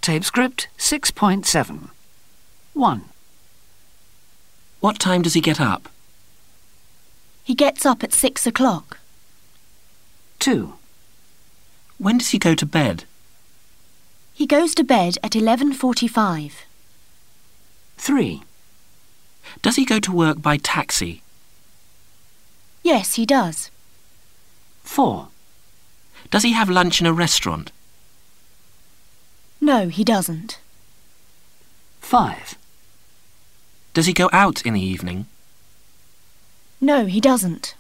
Tape script 6.7. 1. What time does he get up? He gets up at 6 o'clock. 2. When does he go to bed? He goes to bed at 11:45. 3. Does he go to work by taxi? Yes, he does. 4. Does he have lunch in a restaurant? No, he doesn't. 5. Does he go out in the evening? No, he doesn't.